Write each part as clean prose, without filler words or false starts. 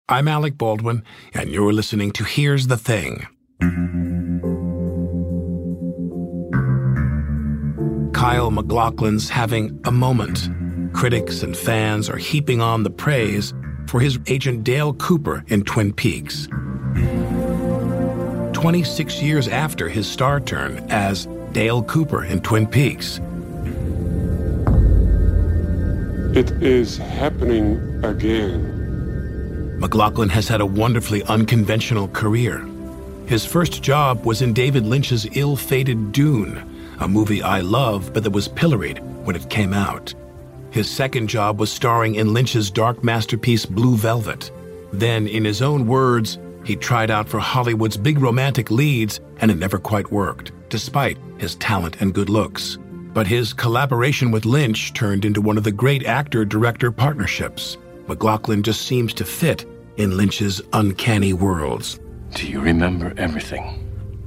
I'm Alec Baldwin, and you're listening to Here's the Thing. Kyle MacLachlan's having a moment. Critics and fans are heaping on the praise for his agent Dale Cooper in Twin Peaks. 26 years after his star turn as Dale Cooper in Twin Peaks. It is happening again. MacLachlan has had a wonderfully unconventional career. His first job was in David Lynch's ill-fated Dune, a movie I love but that was pilloried when it came out. His second job was starring in Lynch's dark masterpiece Blue Velvet. Then, in his own words, he tried out for Hollywood's big romantic leads and it never quite worked, despite his talent and good looks. But his collaboration with Lynch turned into one of the great actor-director partnerships. MacLachlan just seems to fit in Lynch's uncanny worlds. Do you remember everything?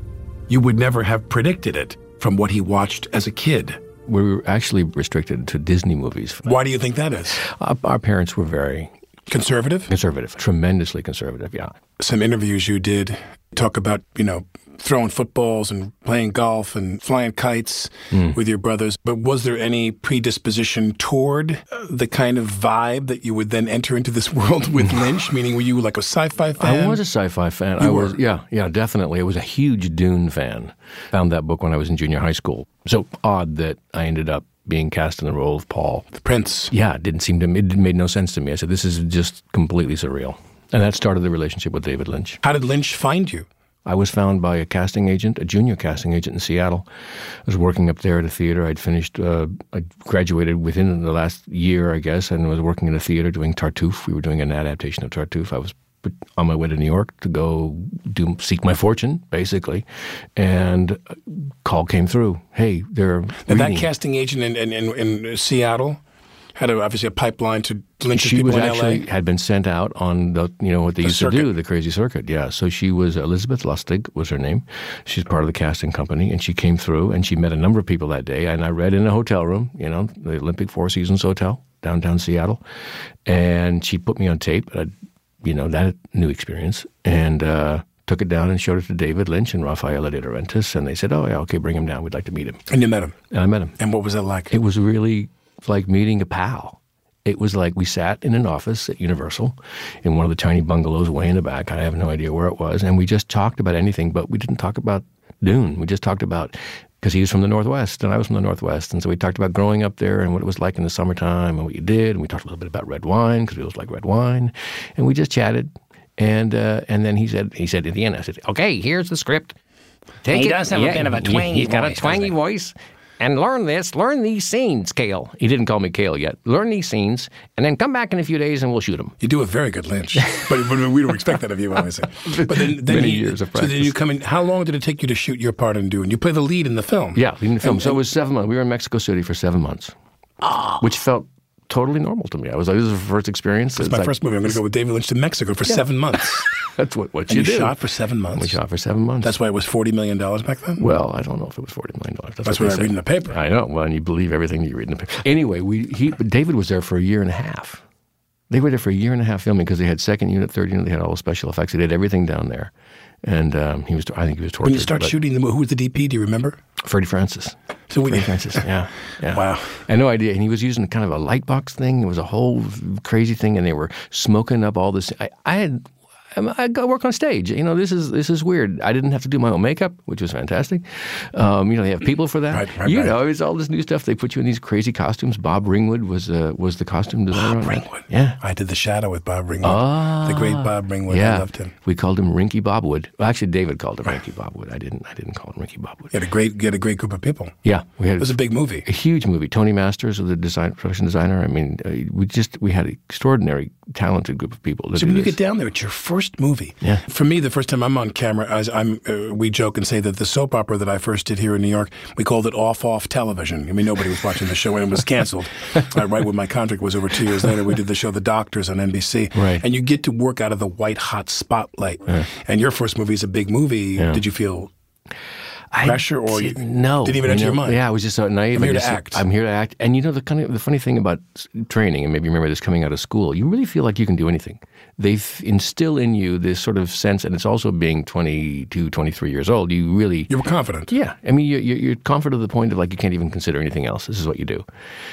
You would never have predicted it from what he watched as a kid. We were actually restricted to Disney movies. Why do you think that is? Our parents were very... Conservative? Conservative. Tremendously conservative, yeah. Some interviews you did talk about, throwing footballs and playing golf and flying kites with your brothers. But was there any predisposition toward the kind of vibe that you would then enter into this world with Lynch? Meaning, were you like a sci-fi fan? I was a sci-fi fan. You were? Yeah, definitely. I was a huge Dune fan. Found that book when I was in junior high school. So odd that I ended up being cast in the role of Paul. The Prince. Yeah, it made no sense to me. I said, this is just completely surreal. And that started the relationship with David Lynch. How did Lynch find you? I was found by a casting agent, a junior casting agent in Seattle. I was working up there at a theater. I graduated within the last year, I guess, and was working in a theater doing Tartuffe. We were doing an adaptation of Tartuffe. I was on my way to New York to go seek my fortune, basically. And a call came through. Hey, they're And that casting agent in Seattle had obviously a pipeline to Lynch's people in L.A.? She had been sent out on what they used to do, the crazy circuit. Yeah, so she was, Elizabeth Lustig was her name. She's part of the casting company, and she came through, and she met a number of people that day. And I read in a hotel room, the Olympic Four Seasons Hotel, downtown Seattle. And she put me on tape, that new experience, and took it down and showed it to David Lynch and Rafaela de Laurentiis, and they said, oh, yeah, okay, bring him down. We'd like to meet him. And you met him? And I met him. And what was that like? It was really like meeting a pal. It was like we sat in an office at Universal in one of the tiny bungalows way in the back. I have no idea where it was. And we just talked about anything, but we didn't talk about Dune. We just talked about, because he was from the Northwest and I was from the Northwest. And so we talked about growing up there and what it was like in the summertime and what you did. And we talked a little bit about red wine because we always like red wine. And we just chatted. And then he said at the end, I said, okay, here's the script. He does have a bit of a twangy voice. He's got a twangy voice. And learn these scenes, Cale. He didn't call me Cale yet. Learn these scenes, and then come back in a few days and we'll shoot them. You do a very good Lynch. but we don't expect that of you, obviously. But then many years of practice. So then you come in, how long did it take you to shoot your part in Dune? You play the lead in the film. Yeah, lead in the film. So it was 7 months. We were in Mexico City for 7 months, which felt totally normal to me. I was like, this is the first experience. It's my first movie. I'm going to go with David Lynch to Mexico for 7 months. That's what and you do. You shot for 7 months? We shot for 7 months. That's why it was $40 million back then? Well, I don't know if it was $40 million. That's what I read in the paper. I know. Well, and you believe everything you read in the paper. Anyway, David was there for a year and a half. They were there for a year and a half filming because they had second unit, third unit. They had all the special effects. They did everything down there. And I think he was tortured. When you start shooting the movie, who was the DP? Do you remember? Freddie Francis. Freddie Francis, yeah. Wow. I had no idea. And he was using kind of a light box thing. It was a whole crazy thing. And they were smoking up all this. I go work on stage. This is weird. I didn't have to do my own makeup, which was fantastic. They have people for that. Right. It's all this new stuff. They put you in these crazy costumes. Bob Ringwood was the costume designer. Bob Ringwood. Yeah. I did The Shadow with Bob Ringwood. The great Bob Ringwood. Yeah. I loved him. We called him Rinky Bobwood. Well, actually, David called him Rinky Bobwood. I didn't call him Rinky Bobwood. You had a great group of people. Yeah. It was a big movie. A huge movie. Tony Masters was the production designer. I mean, we had an extraordinary, talented group of people. So when you get down there, it's your first movie. Yeah. For me, the first time I'm on camera, we joke and say that the soap opera that I first did here in New York, we called it Off Television. I mean, nobody was watching the show and it was canceled. Right when my contract was over 2 years later, we did the show The Doctors on NBC. Right. And you get to work out of the white-hot spotlight. Yeah. And your first movie is a big movie. Yeah. Did you feel... pressure, or no, didn't even enter your mind? Yeah, I was just so naive. I'm here to act. I'm here to act. And the funny thing about training, and maybe you remember this coming out of school, you really feel like you can do anything. They instill in you this sort of sense, and it's also being 22, 23 years old. You were confident. Yeah, I mean, you're confident to the point of like you can't even consider anything else. This is what you do.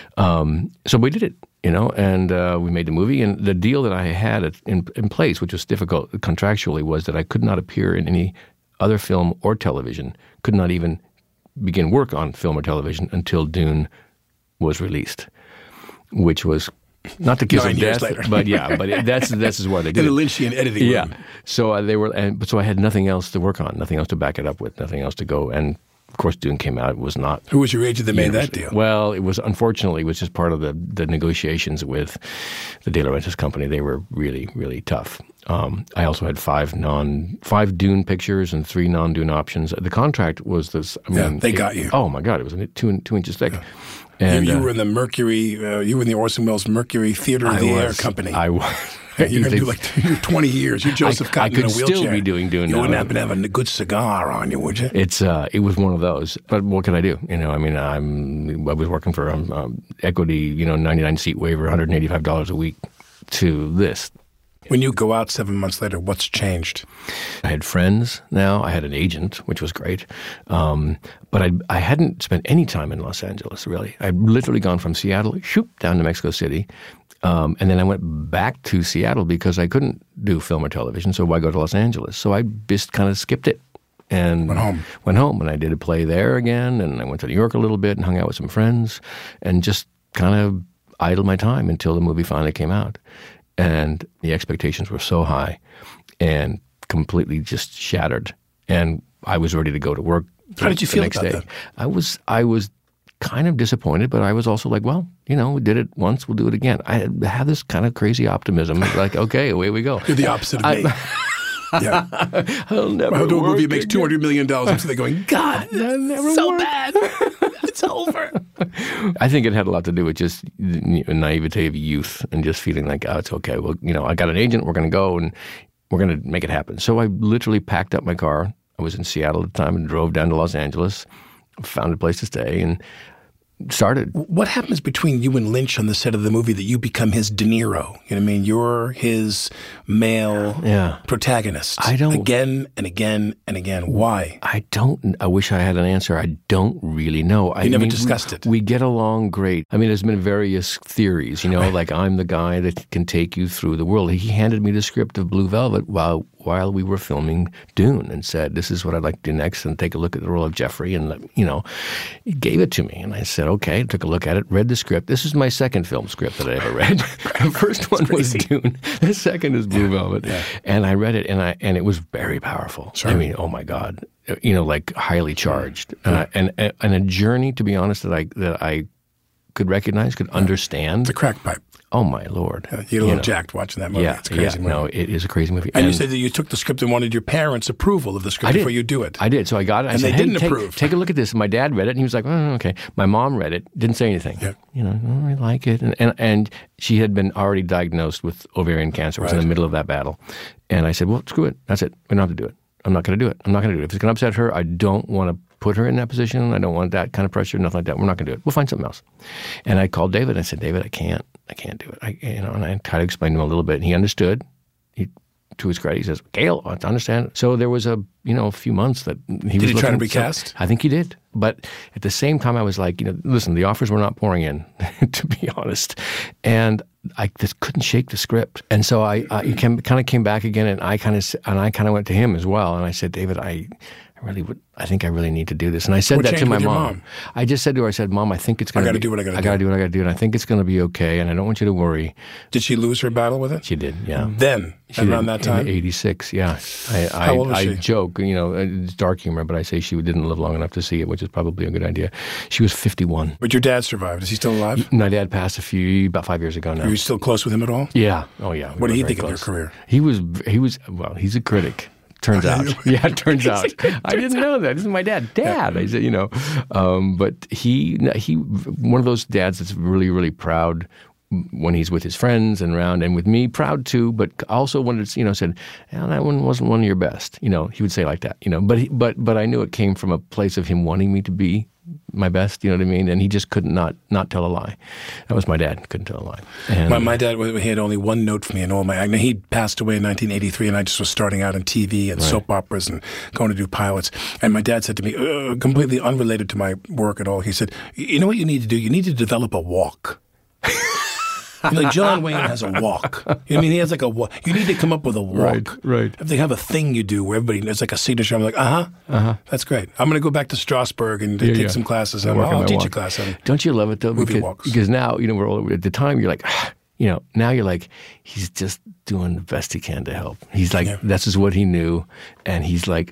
So we did it. And we made the movie, and the deal that I had in place, which was difficult contractually, was that I could not appear in any other film or television, could not even begin work on film or television until Dune was released, which was not the kiss of death, but this is why they did in the Lynchian editing room. Yeah, so so I had nothing else to work on, nothing else to back it up with, nothing else to go. And of course, Dune came out. It was not. Who was your agent that made that deal? Well, it was just part of the negotiations with the De Laurentiis company. They were really, really tough. I also had 5 Dune pictures and 3 non-Dune options. The contract was this. I mean, they got you. Oh my God! It was 2 inches thick. Yeah. And you were in the Mercury. You were in the Orson Welles Mercury Theater of the Air company. I was. You're going to do you're 20 years. You're Joseph Cotton in a wheelchair. I could still be doing Dune. You wouldn't happen to have a good cigar on you, would you? It was one of those. But what could I do? I mean, I was working for equity, 99-seat waiver, $185 a week to this. When you go out 7 months later, what's changed? I had friends now. I had an agent, which was great. But I hadn't spent any time in Los Angeles, really. I'd literally gone from Seattle, down to Mexico City. And then I went back to Seattle because I couldn't do film or television, so why go to Los Angeles? So I just kind of skipped it and went home, and I did a play there again, and I went to New York a little bit and hung out with some friends and just kind of idled my time until the movie finally came out. And the expectations were so high and completely just shattered, and I was ready to go to work. How did you feel about that? I was kind of disappointed, but I was also like, well, we did it once, we'll do it again. I had this kind of crazy optimism, like, okay, away we go. You're the opposite of me. Yeah. I'll never I'll do a movie that makes again. $200 million. I'm sitting there going, God, that never so worked. bad. It's over. I think it had a lot to do with just the naivete of youth and just feeling like, oh, it's okay. Well, I got an agent. We're going to go and we're going to make it happen. So I literally packed up my car. I was in Seattle at the time and drove down to Los Angeles, found a place to stay, and started. What happens between you and Lynch on the set of the movie that you become his De Niro? You know what I mean? You're his male protagonist. I don't. Again and again and again. Why? I don't. I wish I had an answer. I don't really know. You never discussed it. We get along great. I mean, there's been various theories, like I'm the guy that can take you through the world. He handed me the script of Blue Velvet while we were filming Dune and said, this is what I'd like to do next, and take a look at the role of Jeffrey, and, he gave it to me. And I said, okay, took a look at it, read the script. This is my second film script that I ever read. The first one was Dune. The second is Blue Velvet. Yeah. And I read it, and it was very powerful. Sure. I mean, oh my God, like highly charged. And a journey, to be honest, that I could recognize, could understand. The crack pipe. Oh, my Lord. You get a little jacked watching that movie. Yeah, it's a crazy movie. No, it is a crazy movie. And you said that you took the script and wanted your parents' approval of the script before you do it. I did. So I got it. And they didn't approve. Take a look at this. My dad read it, and he was like, oh, okay. My mom read it, didn't say anything. Yeah. I like it. And she had been already diagnosed with ovarian cancer. Was in the middle of that battle. And I said, well, screw it. That's it. We don't have to do it. I'm not going to do it. I'm not going to do it. If it's going to upset her, I don't want to put her in that position. I don't want that kind of pressure, nothing like that. We're not going to do it. We'll find something else. And I called David. I said, David, I can't do it. And I tried to explain to him a little bit, and he understood. To his credit, he says, "Gail, I understand." So there was a few months that he was. Did he try to recast? I think he did, but at the same time, I was like, listen, the offers were not pouring in, to be honest, and I just couldn't shake the script. And so he kind of came back again, and I kind of went to him as well, and I said, David, I think I really need to do this. And I said that to my mom. I just said to her, I said, Mom, I think it's going to be... I got to do what I got to do. I got to do what I got to do, and I think it's going to be okay, and I don't want you to worry. Did she lose her battle with it? She did, yeah. Then, around that time? In 86, yeah. How old was she? I joke, it's dark humor, but I say she didn't live long enough to see it, which is probably a good idea. She was 51. But your dad survived. Is he still alive? My dad passed about 5 years ago now. Are you still close with him at all? Yeah. Oh, yeah. What did he think of your career? He was, well, he's a critic. Turns out. Yeah, it turns out. I didn't know that. This is my dad. Dad. I said, but he one of those dads that's really, really proud when he's with his friends and around, and with me, proud too, but also when it's, said, that one wasn't one of your best, he would say like that, but I knew it came from a place of him wanting me to be my best, you know what I mean? And he just could not tell a lie. That was my dad, couldn't tell a lie. And my dad, he had only one note for me in all my acting. He passed away in 1983, and I just was starting out on TV and soap operas and going to do pilots. And my dad said to me, completely unrelated to my work at all, he said, you know what you need to do? You need to develop a walk. Like John Wayne has a walk. I mean, he has like a walk. You need to come up with a walk. Right. If they have a thing you do where everybody, it's like a signature. I'm like, that's great. I'm going to go back to Strasbourg and take some classes. I'll teach a class. Don't you love it though? Movie walks. Because now, we're all, at the time you're like, now you're like, he's just doing the best he can to help. He's like, this is what he knew. And he's like,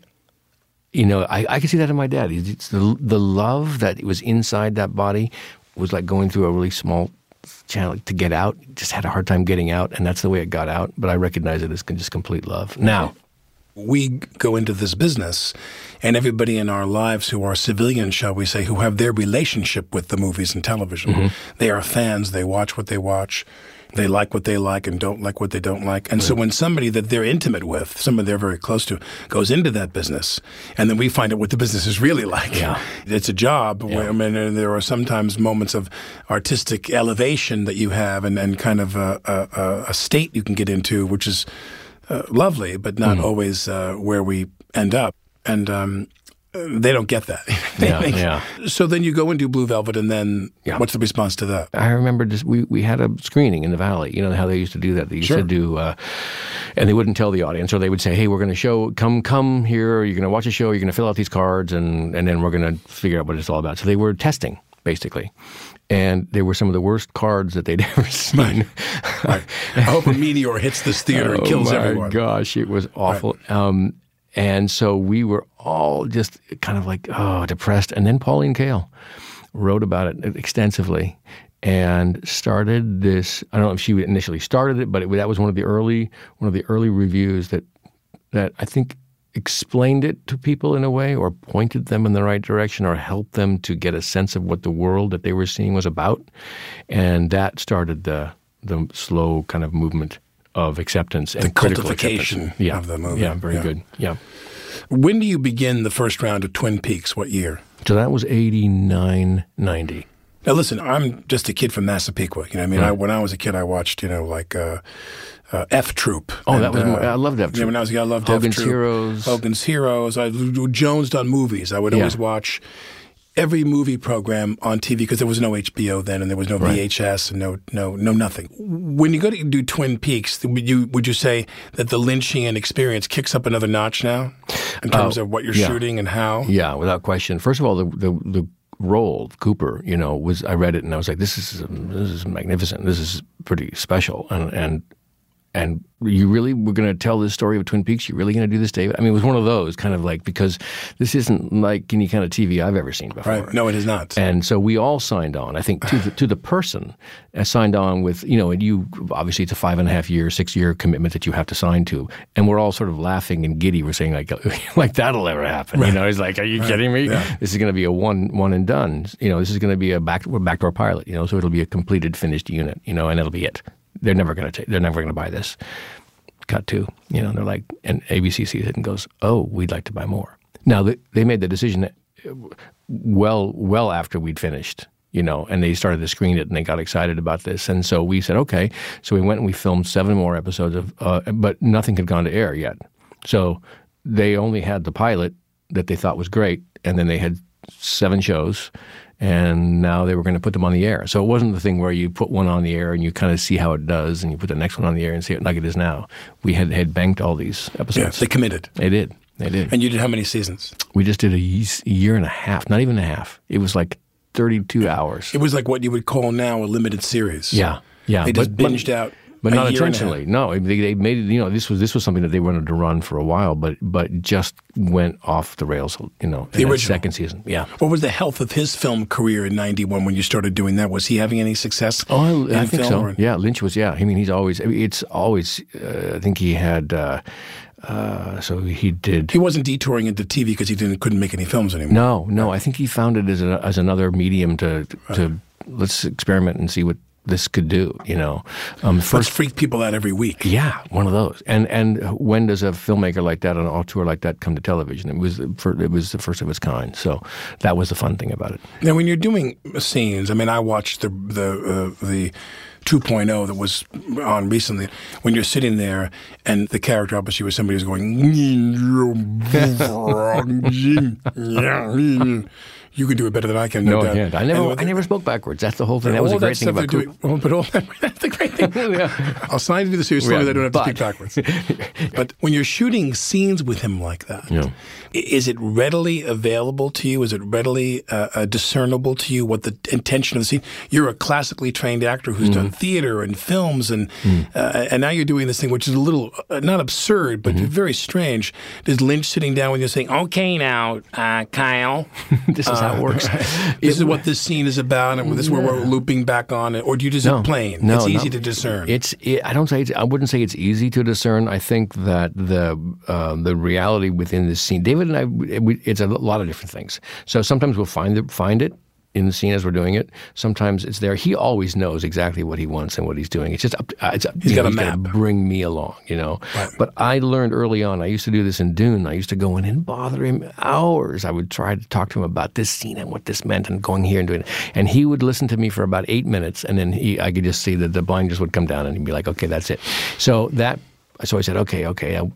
I can see that in my dad. It's the love that was inside that body was like going through a really small channel to get out. Just had a hard time getting out, and that's the way it got out. But I recognize it as just complete love. Now, we go into this business, and everybody in our lives who are civilians, shall we say, who have their relationship with the movies and television, they are fans. They watch what they watch. They like what they like and don't like what they don't like. And so when somebody that they're intimate with, somebody they're very close to, goes into that business, and then we find out what the business is really like. Yeah. It's a job. Where, there are sometimes moments of artistic elevation that you have and kind of a state you can get into, which is lovely, but not always where we end up. And they don't get that. So then you go and do Blue Velvet, and then what's the response to that? I remember we had a screening in the Valley. You know how they used to do that? They used to do, and they wouldn't tell the audience, or they would say, hey, we're going to show, come here, you're going to watch a show, you're going to fill out these cards, and then we're going to figure out what it's all about. So they were testing, basically. And they were some of the worst cards that they'd ever seen. Right. I hope a meteor hits this theater and kills everyone. Oh, my gosh, it was awful. Right. And so we were all just kind of like, depressed. And then Pauline Kael wrote about it extensively and started this. I don't know if she initially started it, but that was one of the early reviews that I think explained it to people in a way, or pointed them in the right direction, or helped them to get a sense of what the world that they were seeing was about. And that started the slow kind of movement of acceptance and the cultification of the movie. Yeah, very good. Yeah. When do you begin the first round of Twin Peaks? What year? So that was 89, 90. Now listen, I'm just a kid from Massapequa. When I was a kid, I watched, F Troop. Oh, that was I loved F Troop. Yeah, when I was a kid, I loved Hogan's F Troop. Heroes. Hogan's Heroes. Jones done movies. I would always watch every movie program on TV, because there was no HBO then, and there was no VHS and no nothing. When you go to do Twin Peaks, would you say that the Lynchian experience kicks up another notch now in terms of what you're shooting and how? Yeah, without question. First of all, the role of Cooper, I read it and I was like, this is magnificent. This is pretty special, and you really were going to tell this story of Twin Peaks? You're really going to do this, David? I mean, it was one of those kind of like, because this isn't like any kind of TV I've ever seen before. Right. No, it is not. And so we all signed on. I think to the person signed on with, and you obviously it's a 5.5 year, 6 year commitment that you have to sign to, and we're all sort of laughing and giddy. We're saying like that'll ever happen. Right. It's like, are you kidding me? Yeah. This is going to be a one and done. This is going to be a backdoor pilot. So it'll be a completed, finished unit. And it'll be it. They're never going to buy this. Cut to, they're like, and ABC sees it and goes, oh, we'd like to buy more. Now, they made the decision well after we'd finished, and they started to screen it and they got excited about this. And so we said, okay. So we went and we filmed 7 more episodes but nothing had gone to air yet. So they only had the pilot that they thought was great, and then they had 7 shows. And now they were going to put them on the air. So it wasn't the thing where you put one on the air and you kind of see how it does, and you put the next one on the air and see it like it is now. We had banked all these episodes. Yeah, they committed. They did. And you did how many seasons? We just did a year and a half, not even a half. It was like 32 hours. It was like what you would call now a limited series. Yeah. They just binged out. But not intentionally. No, they made it. This was something that they wanted to run for a while, but just went off the rails. In the second season. Yeah. What was the health of his film career in '91 when you started doing that? Was he having any success? Oh, I think so. Yeah, Lynch was. Yeah, I mean, he's always. It's always. I think he had. So he did. He wasn't detouring into TV because he couldn't make any films anymore. No. I think he found it as another medium to let's experiment and see what this could do, you know. First freak people out every week. Yeah, one of those. And when does a filmmaker like that on an auteur like that come to television? It was the first of its kind. So that was the fun thing about it. Now, when you're doing scenes, I mean, I watched the 2.0 that was on recently. When you're sitting there and the character opposite you was somebody who's going, you can do it better than I can. No, I can't. I never spoke backwards. That's the whole thing. That was a great thing about Coop. That's the great thing. I'll sign to do the series so long as I don't have to speak backwards. But when you're shooting scenes with him like that, is it readily available to you? Is it readily discernible to you what the intention of the scene? You're a classically trained actor who's done theater and films, and now you're doing this thing which is a little, not absurd, but very strange. Is Lynch sitting down with you saying, okay, now, Kyle, this is how it works. This is what this scene is about, and this is where we're looping back on it, or do you just plain? No, it's easy to discern. I wouldn't say it's easy to discern. I think that the reality within this scene, David and I, it's a lot of different things. So sometimes we'll find it in the scene as we're doing it. Sometimes it's there. He always knows exactly what he wants and what he's doing. It's just he's got to bring me along, you know. Right. But I learned early on. I used to do this in Dune. I used to go in and bother him hours. I would try to talk to him about this scene and what this meant and going here and doing it. And he would listen to me for about 8 minutes, and then I could just see that the blinders would come down, and he'd be like, "Okay, that's it." So I said, "Okay."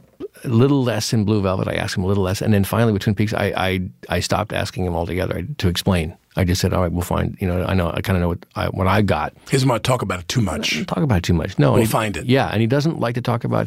A little less in Blue Velvet. I asked him a little less, and then finally with Twin Peaks, I stopped asking him altogether to explain. I just said, all right, we'll find, you know, I kind of know what I got. He doesn't want to talk about it too much. Talk about it too much. No. We'll find it. Yeah, and he doesn't like to talk about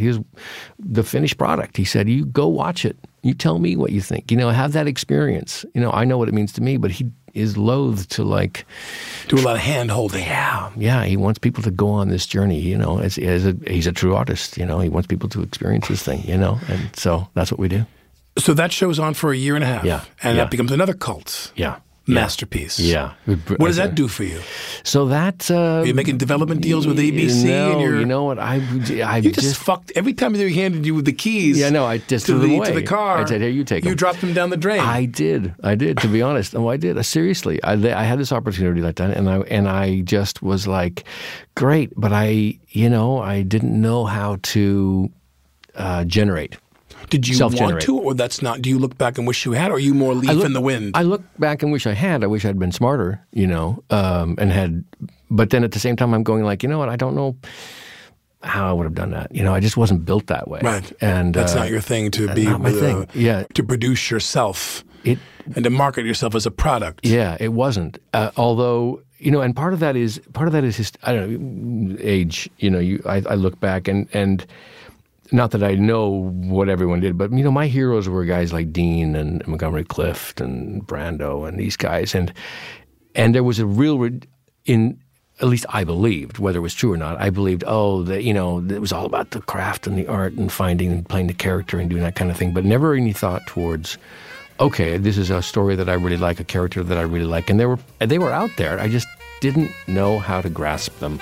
the finished product. He said, you go watch it. You tell me what you think. You know, have that experience. You know, I know what it means to me, but he is loath to do a lot of hand-holding. Yeah. He wants people to go on this journey, you know. He's a true artist, you know. He wants people to experience this thing, you know. And so that's what we do. So that show's on for a year and a half. Yeah. And that becomes another cult. Yeah. Masterpiece. Yeah. What does that do for you? So that... Are you making development deals with ABC? No, you know what? You just fucked... Every time they handed you the keys... Yeah, no, I just threw them away. To the car. I said, here, you take them. You dropped them down the drain. I did, to be honest. Oh, I did. Seriously. I had this opportunity like that, and I just was like, great, but I didn't know how to generate. Did you want to, or that's not? Do you look back and wish you had, or are you more leaf in the wind? I look back and wish I had. I wish I'd been smarter, you know, and had. But then at the same time, I'm going like, you know what? I don't know how I would have done that. You know, I just wasn't built that way. Right. And that's not your thing to be. Not my thing. Yeah. To produce yourself and to market yourself as a product. Yeah, it wasn't. Although. You know, and part of that is his, I don't know, age. You know, I look back and not that I know what everyone did, but you know, my heroes were guys like Dean and Montgomery Clift and Brando and these guys, and there was a real at least I believed, whether it was true or not, I believed, you know, it was all about the craft and the art and finding and playing the character and doing that kind of thing, but never any thought towards, okay, this is a story that I really like, a character that I really like, and they were out there. I just didn't know how to grasp them.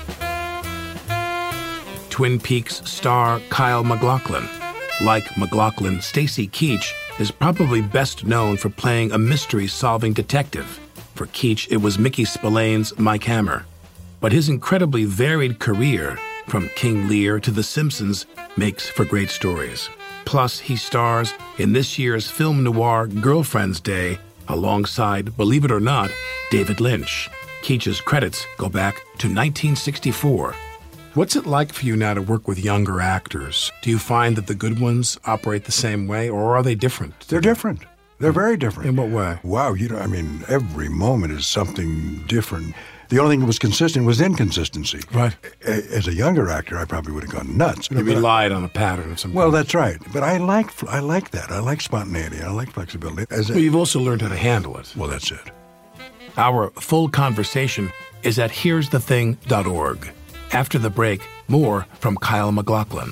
Twin Peaks star Kyle MacLachlan. Like MacLachlan, Stacy Keach is probably best known for playing a mystery-solving detective. For Keach, it was Mickey Spillane's Mike Hammer. But his incredibly varied career, from King Lear to The Simpsons, makes for great stories. Plus, he stars in this year's film noir Girlfriend's Day alongside, believe it or not, David Lynch. Keach's credits go back to 1964. What's it like for you now to work with younger actors? Do you find that the good ones operate the same way, or are they different? They're different. They're very different. In what way? Wow, every moment is something different. The only thing that was consistent was inconsistency. Right. As a younger actor, I probably would have gone nuts. You relied on a pattern of some kind. Well, that's right. But I like that. I like spontaneity. I like flexibility. Well, you've also learned how to handle it. Well, that's it. Our full conversation is at here'sthething.org. After the break, more from Kyle MacLachlan.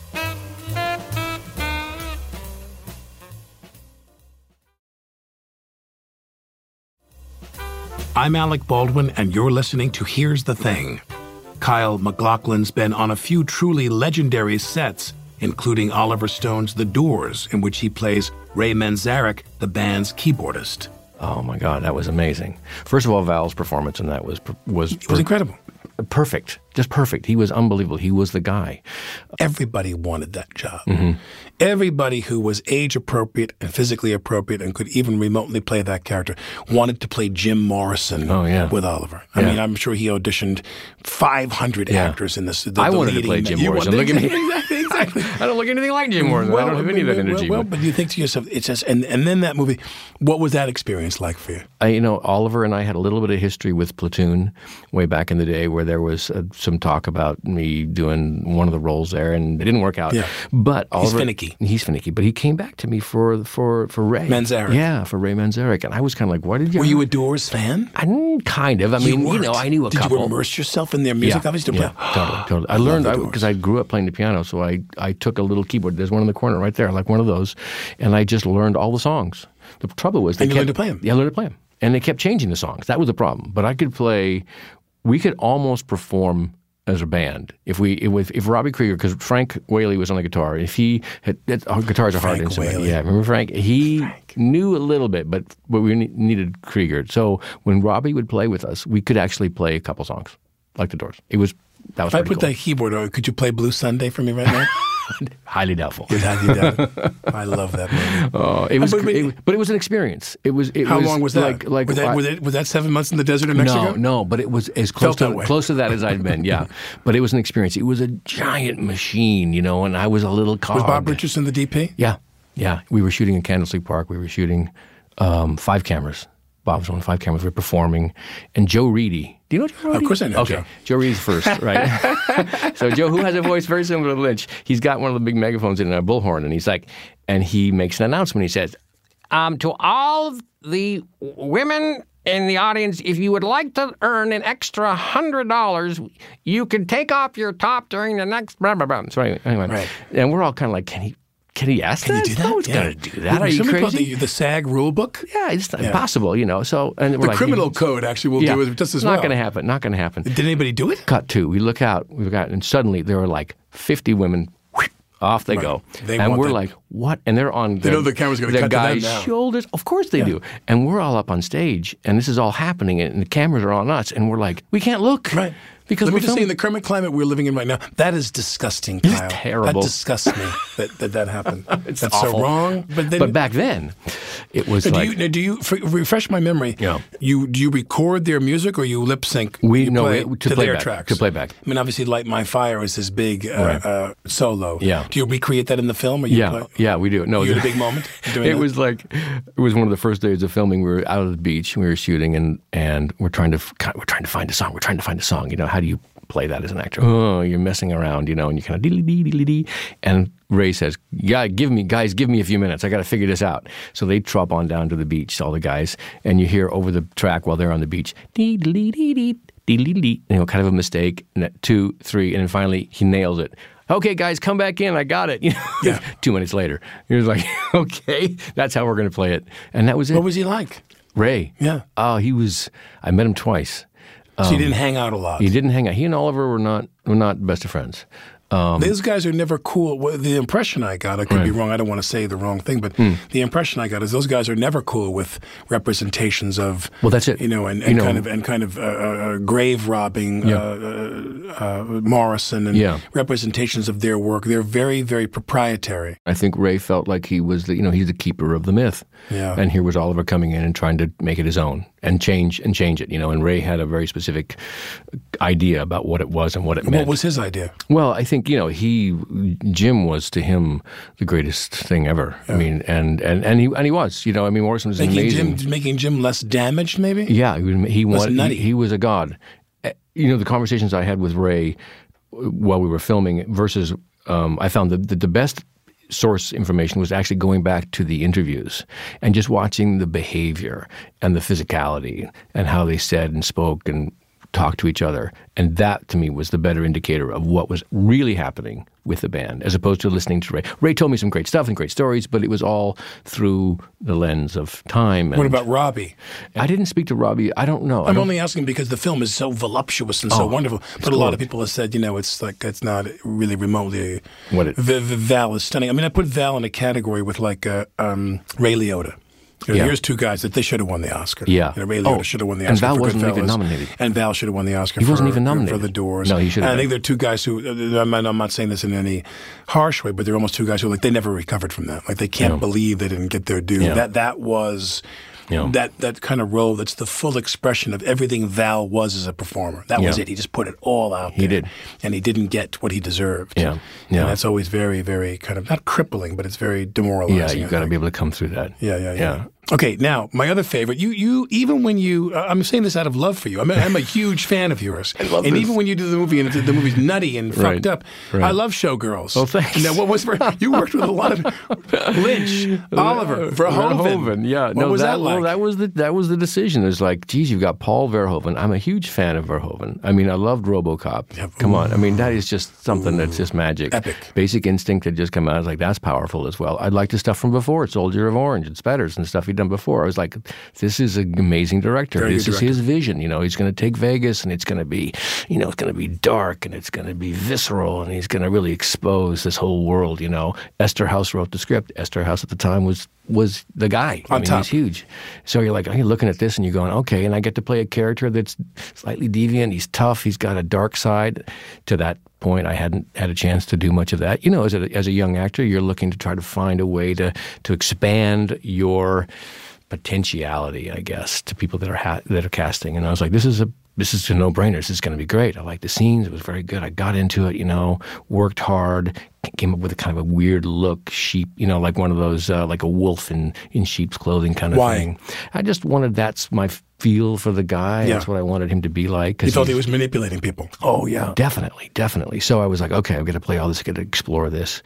I'm Alec Baldwin, and you're listening to Here's the Thing. Kyle MacLachlan's been on a few truly legendary sets, including Oliver Stone's The Doors, in which he plays Ray Manzarek, the band's keyboardist. Oh my God, that was amazing. First of all, Val's performance in that was incredible. perfect, just perfect. He was unbelievable. He was the guy. Everybody wanted that job. Everybody who was age appropriate and physically appropriate and could even remotely play that character wanted to play Jim Morrison with Oliver. I mean, I'm sure he auditioned 500 actors in this. I wanted to play Jim Morrison. Look at me. Exactly. I don't look anything like Jim Morrison. I don't have any of that energy. But you think to yourself, it's just, and then that movie, what was that experience like for you? Oliver and I had a little bit of history with Platoon way back in the day, where there was some talk about me doing one of the roles there, and it didn't work out. Yeah. But Oliver, He's finicky. But he came back to me for Ray Manzarek. Yeah, for Ray Manzarek, and I was kind of like, "Why did you?" Were you a Doors fan? Kind of. I mean, I knew a couple. Did you immerse yourself in their music? Obviously, totally. I learned because I grew up playing the piano, so I took a little keyboard. There's one in the corner right there, like one of those, and I just learned all the songs. The trouble was you learned to play them. Yeah, I learned to play them, and they kept changing the songs. That was the problem. But I could play. We could almost perform as a band if Robbie Krieger, because Frank Whaley was on the guitar. If he had guitar's a hard instrument. Whaley. Yeah, remember Frank? He knew a little bit, but we needed Krieger. So when Robbie would play with us, we could actually play a couple songs like the Doors. That was if I put that keyboard on, could you play Blue Sunday for me right now? Highly doubtful. I love that movie. But it was an experience. How long was that? Was that 7 months in the desert in Mexico? No, but it was as close to that as I'd been. Yeah, but it was an experience. It was a giant machine, and I was a little cog. Was Bob Richardson the DP? Yeah. We were shooting in Candlestick Park. We were shooting 5 cameras. Bob was on 5 cameras. We were performing, and Joe Reedy. Do you know Joe Reedy? Of course I know. Okay, Joe Reedy's first, right? So Joe, who has a voice very similar to Lynch, he's got one of the big megaphones in a bullhorn, and he makes an announcement. He says, "To all the women in the audience, if you would like to earn an extra $100, you can take off your top during the next blah blah blah." So anyway, right. And we're all kind of like, Can he ask Can that? you do that? No one's going to do that. Are you crazy? The SAG rule book? Yeah, it's impossible, So, and the criminal code actually will do it just as well. Not going to happen. Did anybody do it? Cut to. We look out, and suddenly there are like 50 women. Off they go. And we're like, what? And they're on they know the camera's going to cut to them now. Shoulders. Of course they do. And we're all up on stage, and this is all happening, and the cameras are on us, and we're like, we can't look. Right. Because let me just say, in the current climate we're living in right now, that is disgusting, Kyle. It's terrible. That disgusts me that happened. That's awful. So wrong. But back then, it was like... Do you refresh my memory, do you record their music or you lip sync to their tracks? To play back. I mean, obviously, Light My Fire is this big solo. Yeah. Do you recreate that in the film? Or Yeah, we do. No, you had a big moment doing it that? It was one of the first days of filming. We were out at the beach, we were shooting, and we're trying to find a song. We're trying to find a song. How do you play that as an actor? Oh, you're messing around, and you kind of diddly-dee. And Ray says, give me a few minutes. I got to figure this out. So they trot on down to the beach, all the guys, and you hear over the track while they're on the beach, dee-dee-dee-dee, kind of a mistake, and 2, 3, and then finally he nails it. Okay, guys, come back in. I got it. 2 minutes later, he was like, okay, that's how we're going to play it. And that was it. What was he like? Ray? Yeah. Oh, I met him twice. So he didn't hang out a lot. He didn't hang out. He and Oliver were not best of friends. Those guys are never cool. Well, the impression I got, I could be wrong, I don't want to say the wrong thing, but the impression I got is those guys are never cool with representations of, that's it. Kind of grave robbing Morrison and representations of their work. They're very, very proprietary. I think Ray felt like he was he's the keeper of the myth. Yeah. And here was Oliver coming in and trying to make it his own and change it, and Ray had a very specific idea about what it was and what it meant. What was his idea? Well, I think, Jim was to him the greatest thing ever. Yeah. I mean, and he was, Morrison was amazing. Making Jim less damaged, maybe? Yeah, he was a god. The conversations I had with Ray while we were filming versus I found that the best source information was actually going back to the interviews and just watching the behavior and the physicality and how they said and spoke and talked to each other. And that, to me, was the better indicator of what was really happening with the band, as opposed to listening to Ray. Ray told me some great stuff and great stories, but it was all through the lens of time. What about Robbie? I didn't speak to Robbie. I don't know. I'm only asking because the film is so voluptuous and so wonderful. But a lot of people have said, it's not really remotely Val is stunning. I mean, I put Val in a category with Ray Liotta. Here's two guys that they should have won the Oscar. Yeah. Ray Liotta should have won the Oscar. And Val for wasn't Goodfellas. even nominated. And Val should have won the Oscar He wasn't even nominated. for The Doors. No, he should have. And I think they're two guys who, I'm not saying this in any harsh way, but they're almost two guys who, like, they never recovered from that. Like, they can't believe they didn't get their due. Yeah. That was... That kind of role, that's the full expression of everything Val was as a performer. That was it. He just put it all out there. He did. And he didn't get what he deserved. Yeah. And that's always very, very kind of, not crippling, but it's very demoralizing. Yeah, you've got to be able to come through that. Yeah. Okay, now, my other favorite, you even when you, I'm saying this out of love for you, I'm a huge fan of yours. I love and this. even when you do the movie and the movie's nutty and fucked up, Right. I love Showgirls. Oh, thanks. Now, you worked with a lot of Lynch, Oliver, Verhoeven. Yeah. What was that like? Well, that was the decision. It's like, geez, you've got Paul Verhoeven. I'm a huge fan of Verhoeven. I mean, I loved RoboCop. Yeah. Come on. I mean, that is just something that's just magic. Epic. Basic Instinct had just come out. I was like, that's powerful as well. I liked his stuff from before, Soldier of Orange and Spetters and stuff he'd done before. I was like, this is an amazing director. Very This good is his vision. He's going to take Vegas and it's going to be, it's going to be dark and it's going to be visceral and he's going to really expose this whole world. Esther House wrote the script. Esther House at the time was the guy. On top. He's huge. So you're looking at this and you're going, okay, and I get to play a character that's slightly deviant. He's tough. He's got a dark side. To that point, I hadn't had a chance to do much of that. As a young actor, you're looking to try to find a way to expand your potentiality, I guess, to people that are casting. And I was like, this is a no-brainer. This is going to be great. I like the scenes. It was very good. I got into it, worked hard, came up with a kind of a weird look, sheep, like one of those, like a wolf in sheep's clothing kind of thing. I just wanted, that's my feel for the guy. Yeah. That's what I wanted him to be like. You thought he was manipulating people. Oh, yeah. Definitely. So I was like, okay, I've got to play all this, I've got to explore this,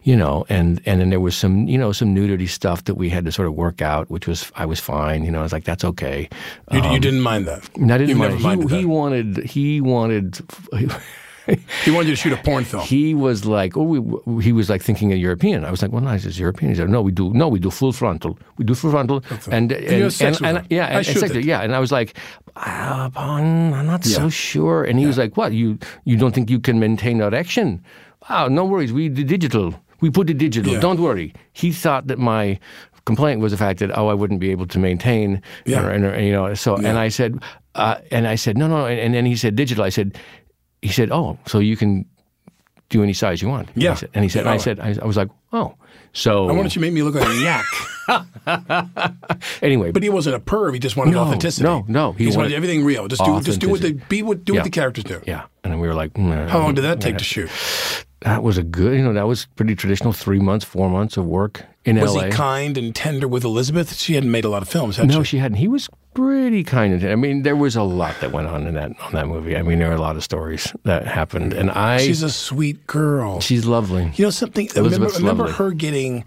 and then there was some nudity stuff that we had to sort of work out, which I was fine. I was like, that's okay. You didn't mind that? I didn't mind. Never minded that. He wanted... He wanted you to shoot a porn film. He was like, he was like thinking a European. I was like, well, no, it's European. He said, no, we do full frontal. We do full frontal. And I was like, I'm not so sure. And he was like, what? You don't think you can maintain erection? Oh, no worries. We do digital. We put it digital. Yeah. Don't worry. He thought that my complaint was the fact that I wouldn't be able to maintain. Yeah. And I said, no. And then he said digital. He said, oh, so you can do any size you want. Yeah. I was like, oh. So I wanted you to make me look like a yak. Anyway. But he wasn't a perv. He just wanted authenticity. No. He wanted everything real. Just do what the characters do. Yeah. And then we were like, how long did that take to shoot? That was that was pretty traditional, 3 months, 4 months of work in L.A. Was he kind and tender with Elizabeth? She hadn't made a lot of films, had she? No, she hadn't. He was pretty kind and tender. I mean, there was a lot that went on in that movie. I mean, there were a lot of stories that happened. And she's a sweet girl. She's lovely. Something, I remember her getting,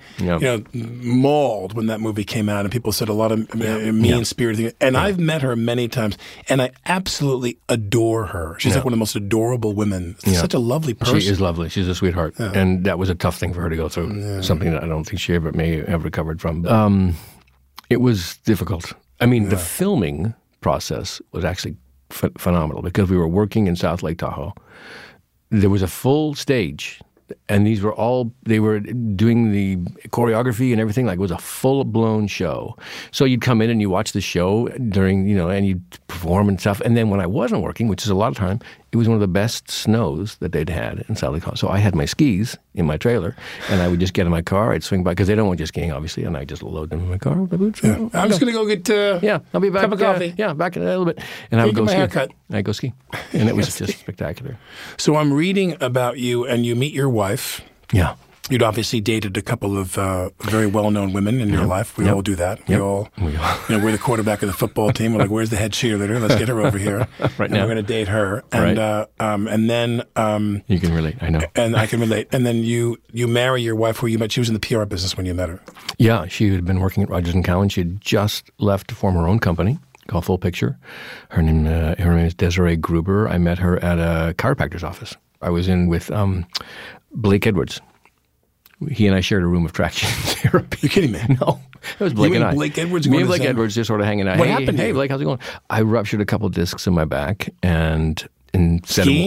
mauled when that movie came out, and people said a lot of mean-spirited things. And I've met her many times, and I absolutely adore her. She's like one of the most adorable women. Such a lovely person. She is lovely. She's a sweetheart. Yeah. And that was a tough thing for her to go through. Yeah. Something that I don't think she may have recovered from. It was difficult. I mean, the filming process was actually phenomenal because we were working in South Lake Tahoe. There was a full stage, and they were doing the choreography and everything. Like, it was a full-blown show. So you'd come in and you watch the show during, and you'd perform and stuff. And then when I wasn't working, which is a lot of time, it was one of the best snows that they'd had in South Lake Tahoe. So I had my skis in my trailer, and I would just get in my car. I'd swing by, because they don't want you skiing, obviously, and I just load them in my car with my boots. Yeah. I'm just going to go get I'll be back. Cup of coffee. Back in a little bit. And I would go ski. Haircut. I'd go ski. And it was just spectacular. So I'm reading about you, and you meet your wife. Yeah. You'd obviously dated a couple of very well-known women in your life. We all do that. We all. We're the quarterback of the football team. We're like, where's the head cheerleader? Let's get her over here. Right now. We're going to date her. And and then you can relate. I know. And I can relate. And then you marry your wife, who you met. She was in the PR business when you met her. Yeah, she had been working at Rogers & Cowan. She had just left to form her own company called Full Picture. Her name is Desiree Gruber. I met her at a chiropractor's office. I was in with Blake Edwards. He and I shared a room of traction therapy. You're kidding me? No. It was Blake and I. Blake Edwards? Me and Blake Edwards just sort of hanging out. What happened to you? Blake, how's it going? I ruptured a couple discs in my back and Skiing?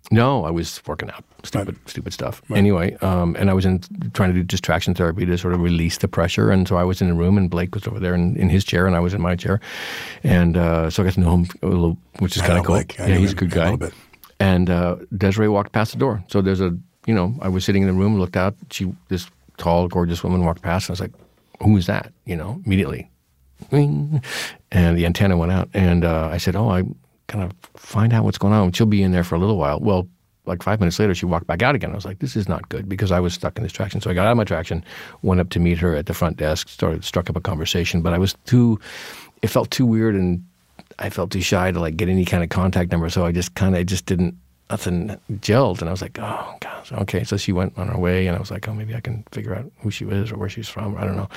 No, I was working out. Stupid stuff. Right. Anyway, and I was trying to do distraction therapy to sort of release the pressure. And so I was in a room, and Blake was over there in his chair, and I was in my chair. And so I got to know him a little, which is kind of cool. He's a good guy. And Desiree walked past the door. So there's I was sitting in the room, looked out. This tall, gorgeous woman walked past. And I was like, who is that? Immediately. And the antenna went out. And I said, I kind of find out what's going on. She'll be in there for a little while. Well, like 5 minutes later, she walked back out again. I was like, this is not good, because I was stuck in this traction. So I got out of my traction, went up to meet her at the front desk, struck up a conversation. But it felt too weird, and I felt too shy to get any kind of contact number. So I just nothing gelled. And I was like, oh, gosh, okay. So she went on her way, and I was like, maybe I can figure out who she is or where she's from. I don't know.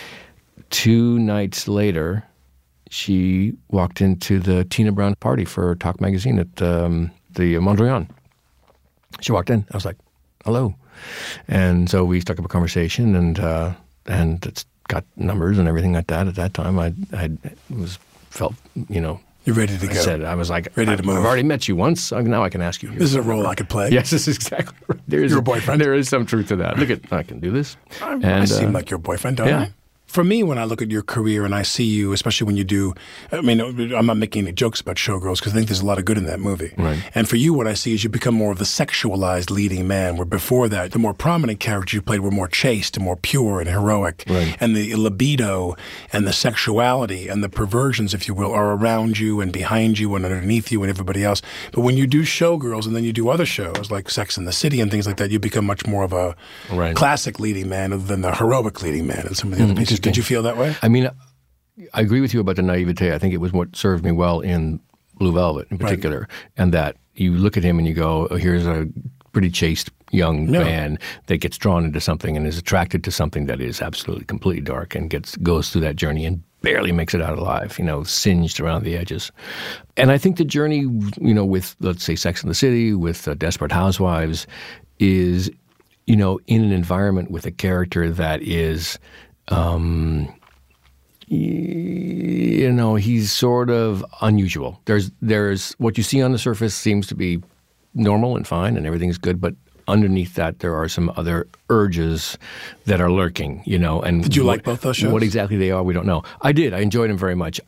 2 nights later, she walked into the Tina Brown party for Talk Magazine at the Mondrian. She walked in. I was like, hello. And so we struck up a conversation, and it's got numbers and everything like that. At that time, I felt, You're ready to go. I was like, ready to move. I've already met you once. Now I can ask you. This is a role I could play. Yes, this is exactly right. You're a boyfriend. There is some truth to that. I can do this. I seem like your boyfriend, don't I? For me, when I look at your career and I see you, especially when you do, I'm not making any jokes about Showgirls, because I think there's a lot of good in that movie. Right. And for you, what I see is you become more of the sexualized leading man, where before that, the more prominent characters you played were more chaste and more pure and heroic. Right. And the libido and the sexuality and the perversions, if you will, are around you and behind you and underneath you and everybody else. But when you do Showgirls and then you do other shows like Sex and the City and things like that, you become much more of a classic leading man than the heroic leading man in some of the other pieces. Did you feel that way? I agree with you about the naivete. I think it was what served me well in Blue Velvet in particular, and that you look at him and you go, here's a pretty chaste young man that gets drawn into something and is attracted to something that is absolutely completely dark and goes through that journey and barely makes it out alive, singed around the edges. And I think the journey, with, let's say, Sex and the City, with Desperate Housewives, is, in an environment with a character that is he's sort of unusual. There's what you see on the surface seems to be normal and fine and everything's good, but underneath that there are some other urges that are lurking, and did you like both those shows? What exactly they are, we don't know. I did. I enjoyed them very much.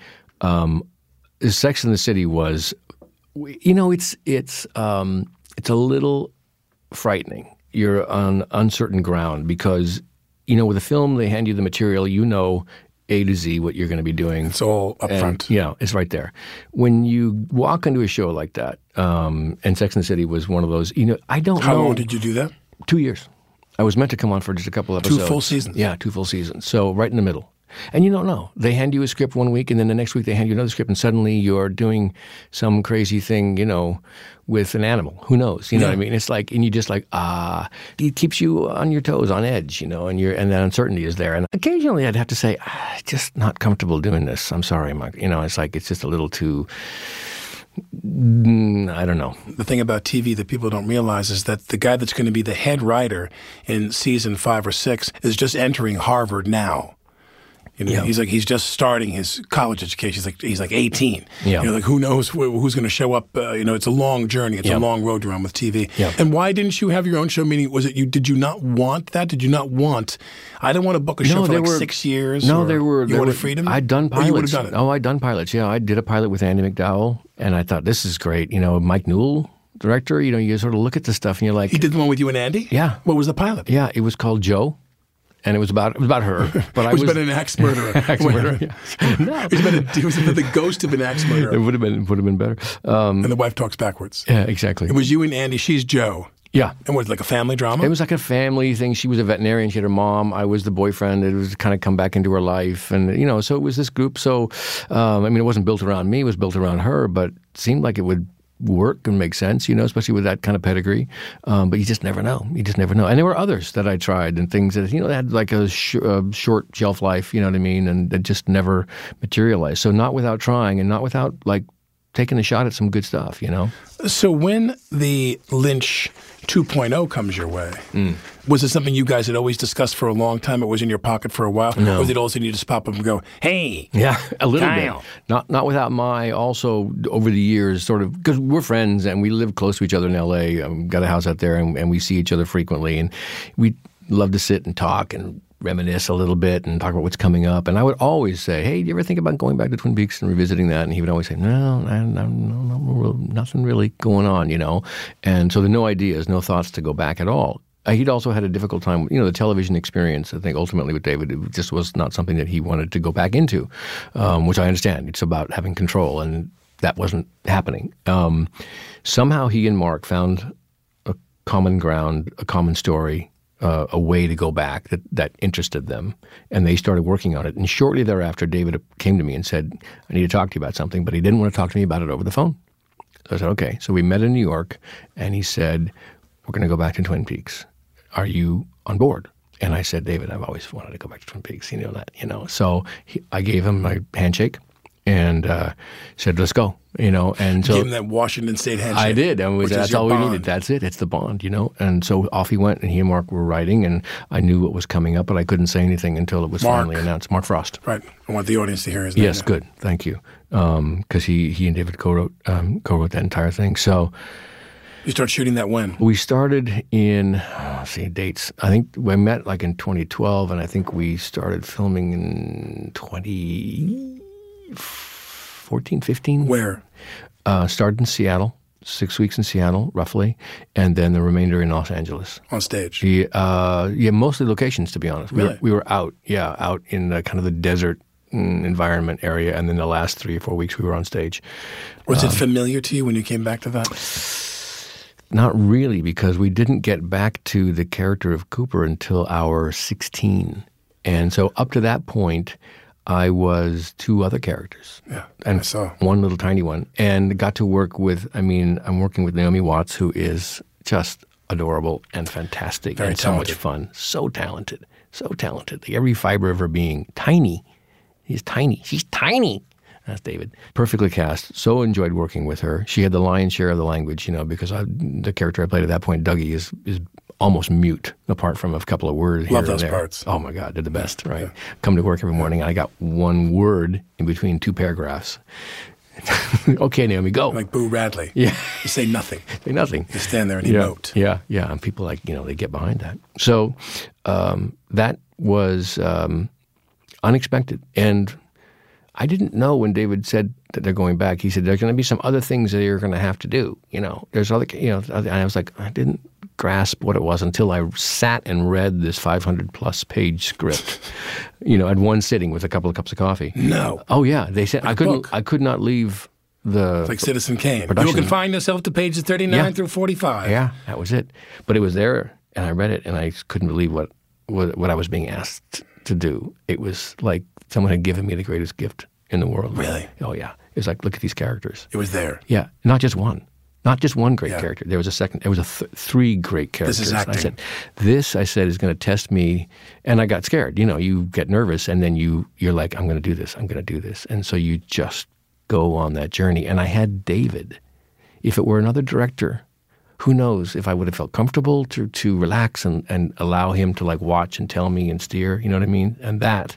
Sex and the City was, it's a little frightening. You're on uncertain ground because with a film, they hand you the material, A to Z what you're going to be doing. It's all up front. It's right there. When you walk into a show like that, and Sex and the City was one of those, I don't know. How long did you do that? 2 years. I was meant to come on for just a couple episodes. 2 full seasons? Yeah, 2 full seasons. So right in the middle. And you don't know. They hand you a script one week, and then the next week they hand you another script, and suddenly you're doing some crazy thing, with an animal. Who knows? You know what I mean? It's like, and you just it keeps you on your toes, on edge, and that uncertainty is there. And occasionally I'd have to say, just not comfortable doing this. I'm sorry, Mike. It's just a little too, I don't know. The thing about TV that people don't realize is that the guy that's going to be the head writer in season 5 or 6 is just entering Harvard now. He's just starting his college education. He's like 18. Yeah. Who knows who's going to show up? It's a long journey. It's a long road to run with TV. Yeah. And why didn't you have your own show? Meaning, was it you? Did you not want that? Did you not want? I don't want to book a show for 6 years. No, there were. You wanted freedom. I'd done pilots. You would have done it. Oh, I'd done pilots. Yeah, I did a pilot with Andy McDowell, and I thought this is great. Mike Newell, director. You sort of look at the stuff and you're like, he did the one with you and Andy. Yeah. What was the pilot? Yeah, it was called Joe. And it was about her. But I was about an axe murderer. Axe murderer. Yeah. No. It was about the ghost of an axe murderer. It would have been better. And the wife talks backwards. Yeah, exactly. It was you and Andy. She's Joe. Yeah. And was it like a family drama? It was like a family thing. She was a veterinarian. She had her mom. I was the boyfriend. It was kind of come back into her life. And, so it was this group. So, it wasn't built around me. It was built around her. But it seemed like it would work and make sense, especially with that kind of pedigree. But you just never know. And there were others that I tried and things that, had like a short shelf life, you know what I mean? And that just never materialized. So not without trying and not without taking a shot at some good stuff, you know? So when the Lynch 2.0 comes your way, was it something you guys had always discussed for a long time? It was in your pocket for a while? No. Or did all of a sudden you just pop up and go, hey? Yeah, a little Kyle. bit. Not without my also over the years sort of, because we're friends and we live close to each other in L.A. Got a house out there and we see each other frequently. And we love to sit and talk and reminisce a little bit and talk about what's coming up. And I would always say, hey, do you ever think about going back to Twin Peaks and revisiting that? And he would always say, no, nothing really going on, you know. And so there are no ideas, no thoughts to go back at all. He'd also had a difficult time, you know, the television experience, I think, ultimately with David, it just was not something that he wanted to go back into, which I understand. It's about having control, and that wasn't happening. Somehow he and Mark found a common ground, a common story, a way to go back that interested them, and they started working on it. And shortly thereafter, David came to me and said, I need to talk to you about something, but he didn't want to talk to me about it over the phone. So I said, okay. So we met in New York, and he said, we're going to go back to Twin Peaks. Are you on board? And I said, David, I've always wanted to go back to Twin Peaks. You know that, you know. So I gave him my handshake and said, let's go, you know. And so Give him that Washington State handshake. I did. And that's all we bond. needed. That's it. It's the bond, you know. And so off he went, and he and Mark were writing, and I knew what was coming up, but I couldn't say anything until it was finally announced. Mark Frost. Right. I want the audience to hear his name. Yes, good. Thank you. Because he and David co-wrote that entire thing. So You start shooting that when? we started in, dates. I think we met like in 2012, and I think we started filming in 2014, 15. Where? Started in Seattle, 6 weeks in Seattle, roughly, and then the remainder in Los Angeles. On stage? Yeah, mostly locations, to be honest. Really? We were out in the, kind of the desert environment area, and then the last 3 or 4 weeks we were on stage. Was it familiar to you when you came back to that? Not really, because we didn't get back to the character of Cooper until hour 16. And so up to that point, I was 2 other characters. Yeah, and I saw. One little tiny one. And got to work with, I'm working with Naomi Watts, who is just adorable and fantastic. Very and talented. So much fun. So talented. So talented. Every fiber of her being. Tiny. She's tiny. She's tiny. That's David. Perfectly cast. So enjoyed working with her. She had the lion's share of the language, you know, because the character I played at that point, Dougie, is almost mute, apart from a couple of words here Love and those there. parts. Oh my God, they're the best, right? Yeah. Come to work every morning, and I got one word in between 2 paragraphs. Okay, Naomi, go. Like Boo Radley. Yeah. You say nothing. Say nothing. You stand there and Yeah, emote. yeah. And people they get behind that. So that was unexpected. And I didn't know when David said that they're going back. He said, there's going to be some other things that you're going to have to do. You know, there's other, you know, and I was like, I didn't grasp what it was until I sat and read this 500-plus page script, you know, at one sitting with a couple of cups of coffee. No. Oh, yeah. They said I could not leave the Like Citizen Kane. production. You will confine yourself to pages 39 through 45. Yeah, that was it. But it was there, and I read it, and I couldn't believe what I was being asked to do. It was like someone had given me the greatest gift in the world. Really? Oh, yeah. It was like, look at these characters. It was there. Yeah, not just one. Not just one great Yeah. character. There was a second. There was 3 great characters. This is acting. I said, is going to test me, and I got scared. You know, you get nervous, and then you're like, I'm going to do this. I'm going to do this, and so you just go on that journey. And I had David. If it were another director, who knows if I would have felt comfortable to relax and allow him to like watch and tell me and steer. You know what I mean? And that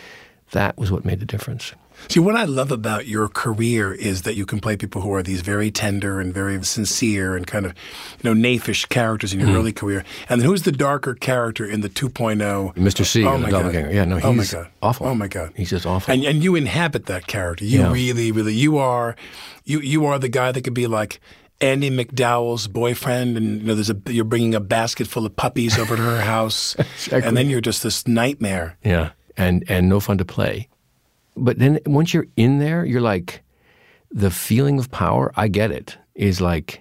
was what made the difference. See, what I love about your career is that you can play people who are these very tender and very sincere and kind of, you know, naifish characters in your early career. And then who's the darker character in the 2.0? Mr. C, Oh in my the God. Doppelganger. Yeah, no, he's Oh my God. awful. Oh my God. He's just awful. And you inhabit that character. You Yeah. really, really, you are the guy that could be like Andy McDowell's boyfriend, and you know, you're bringing a basket full of puppies over to her house, Exactly. and then you're just this nightmare. Yeah, and no fun to play. But then once you're in there, you're like, the feeling of power, I get it, is like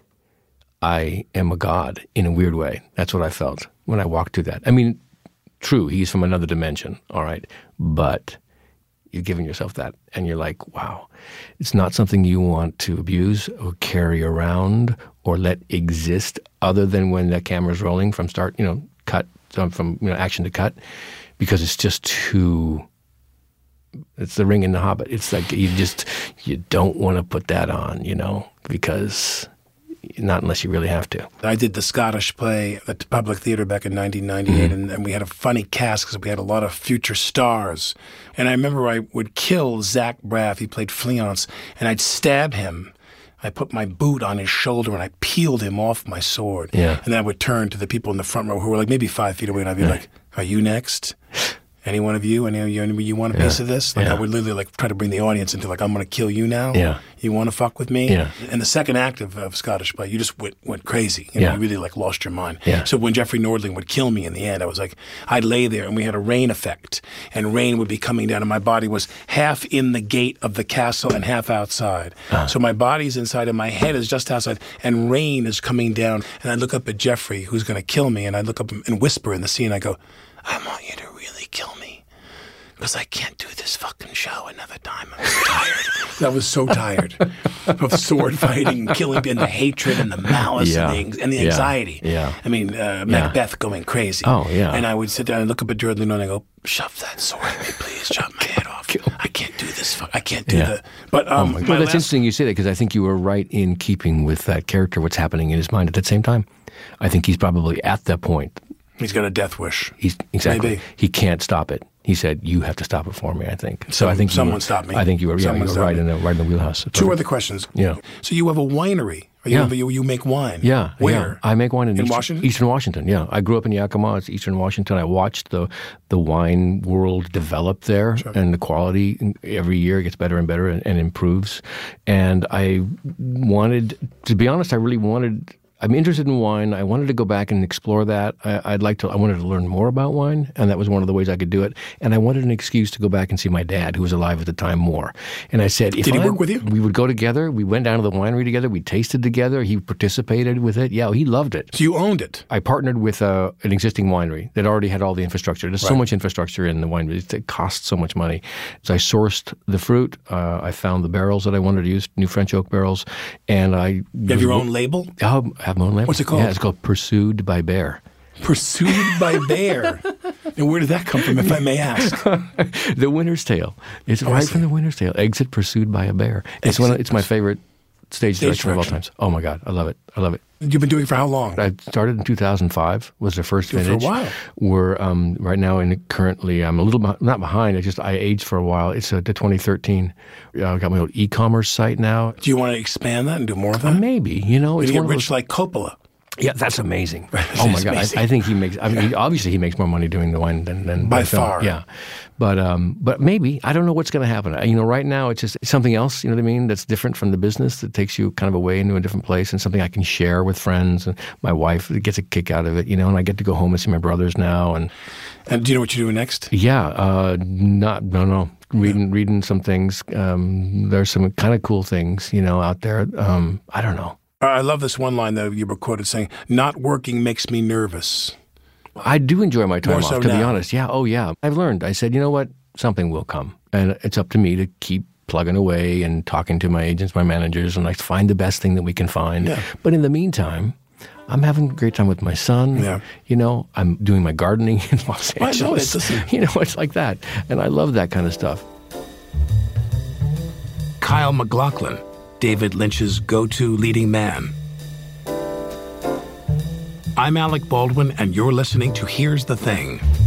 I am a god in a weird way. That's what I felt when I walked through that. I mean, true, he's from another dimension, all right, but you're giving yourself that, and you're like, wow. It's not something you want to abuse or carry around or let exist other than when the camera's rolling from start, you know, cut, from, you know, action to cut, because it's just too It's the ring in the Hobbit. It's like you don't want to put that on, because not unless you really have to. I did the Scottish play at the Public Theatre back in 1998, and we had a funny cast because we had a lot of future stars. And I remember I would kill Zach Braff. He played Fleance, and I'd stab him. I put my boot on his shoulder, and I peeled him off my sword. Yeah. And then I would turn to the people in the front row who were like maybe 5 feet away, and I'd be like, are you next? Any one of you? You want a piece of this? Like I would literally try to bring the audience into I'm going to kill you now. Yeah. You want to fuck with me? Yeah. And the second act of Scottish play, you just went crazy. You really lost your mind. Yeah. So when Jeffrey Nordling would kill me in the end, I was like, I'd lay there and we had a rain effect, and rain would be coming down, and my body was half in the gate of the castle and half outside. So my body's inside and my head is just outside, and rain is coming down. And I look up at Jeffrey, who's going to kill me, and I look up and whisper in the scene. I go, I want you to really kill me, because I can't do this fucking show another time. I'm tired. I was so tired of sword fighting, killing, and the hatred and the malice and the anxiety. Yeah. I mean, Macbeth going crazy. Oh, yeah. And I would sit down and look up at Jordan and I go, shove that sword at me, please. Chop my head off. I can't do this. I can't do that. But well, that's interesting you say that, because I think you were right in keeping with that character, what's happening in his mind at that same time. I think he's probably at that point. He's got a death wish. Exactly. Maybe. He can't stop it. He said, "You have to stop it for me." I think. So I think someone stopped me. I think you were right in the wheelhouse. Two other questions. Yeah. So you have a winery. You make wine. Yeah. Where? Yeah. I make wine in Washington. Eastern Washington. Yeah. I grew up in Yakima. It's Eastern Washington. I watched the wine world develop there, and the quality every year gets better and better and improves. And I wanted, to be honest, I'm interested in wine. I wanted to go back and explore that. I wanted to learn more about wine, and that was one of the ways I could do it. And I wanted an excuse to go back and see my dad, who was alive at the time, more. And I said, did he work with you? We would go together. We went down to the winery together. We tasted together. He participated with it. Yeah, he loved it. So you owned it? I partnered with an existing winery that already had all the infrastructure. There's so much infrastructure in the winery. It costs so much money. So I sourced the fruit. I found the barrels that I wanted to use, new French oak barrels, and You have your own label? I have my own label. What's it called? Yeah, it's called Pursued by Bear. Pursued by Bear. And where did that come from, if I may ask? The Winter's Tale. It's right from The Winter's Tale. Exit Pursued by a Bear. It's my favorite stage direction of all times. Oh my God, I love it. You've been doing it for how long? I started in 2005. Was the first vintage. For a while. We're right now currently. I'm a little not behind. I aged for a while. It's the 2013. I've got my old e-commerce site now. Do you want to expand that and do more of that? Maybe. It's get rich like Coppola. Yeah, that's amazing. Oh my God, I think he makes. Obviously he makes more money doing the wine than by film. far. Yeah, but maybe I don't know what's going to happen. Right now it's just something else. You know what I mean? That's different from the business. That takes you kind of away into a different place, and something I can share with friends. And my wife gets a kick out of it. And I get to go home and see my brothers now. And do you know what you're doing next? Yeah, no. Reading some things. There's some kind of cool things out there. I don't know. I love this one line that you were quoted saying, "Not working makes me nervous." I do enjoy my time More off, so to now. be honest. Yeah, oh yeah. I've learned. I said, you know what? Something will come. And it's up to me to keep plugging away and talking to my agents, my managers, and find the best thing that we can find. Yeah. But in the meantime, I'm having a great time with my son. Yeah. I'm doing my gardening in Los Angeles. It's like that. And I love that kind of stuff. Kyle MacLachlan, David Lynch's go-to leading man. I'm Alec Baldwin, and you're listening to Here's the Thing.